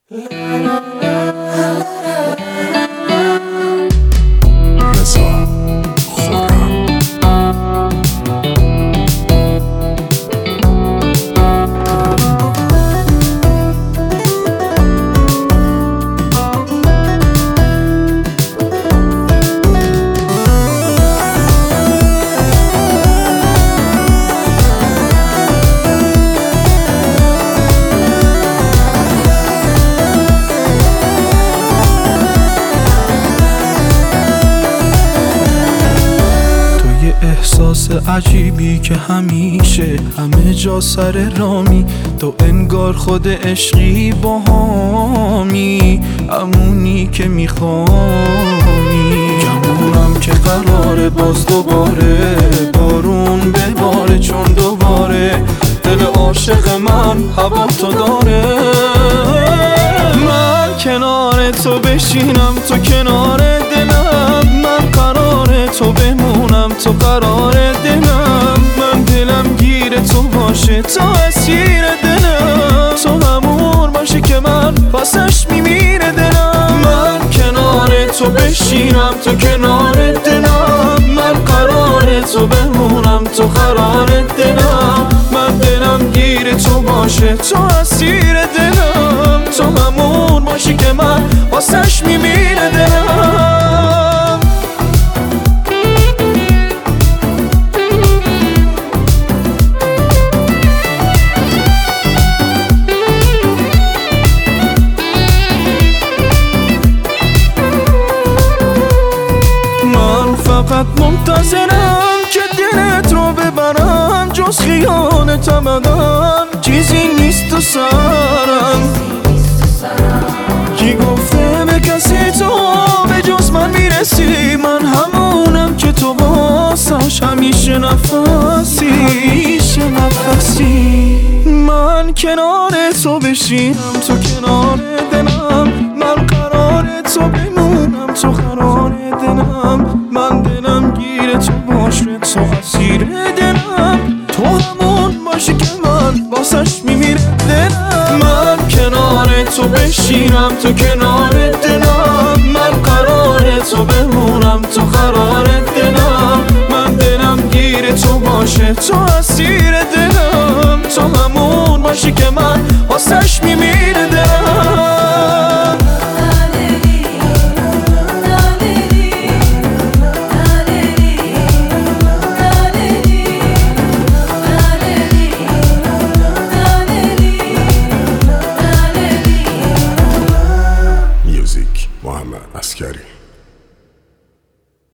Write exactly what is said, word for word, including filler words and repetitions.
احساس عجیبی که همیشه همه جا سر رامی، تو انگار خود عشقی باهامی، همونی که میخوامی. گمونم که قراره باز دوباره بارون بباره، چون دوباره دل عاشق من هوا تو داره. من کنار تو بشینم، تو کنار دلم، من قراره تو بمونم، تو قرار دلم. من دلم گیر تو باشه، تو اسیر دلم، تو همون باشه که من واسش میمیره دلم. من کنار تو بشینم، تو کنار دلم، من قرار تو بمونم، تو قرار دلم. من دلم گیر تو باشه، تو اسیر دلم، تو همون باشی که من واسش میمیره دلم. فقط منتظرم که دلت رو ببرم، جز خیانت ابداً چیزی نیست تو سرم. کی گفته به کسی تو به جز من میرسی؟ من همونم که تو واسش همیشه نفسی، همیشه نفسی. من کنار تو بشینم، تو کنار دلم، من قرار تو بمونم، تو قرار دلم. من دلم گیر تو باشه، تو اسیر دلم، تو همون باشی که من واسش میمیره دلم. من کنار تو بشینم، تو کنار دلم، من قرار تو بمونم، تو قرار دلم. من دلم گیر تو باشه، تو اسیر دلم، تو همون باشی که من واسش میمیره دلم. محمد عسکری.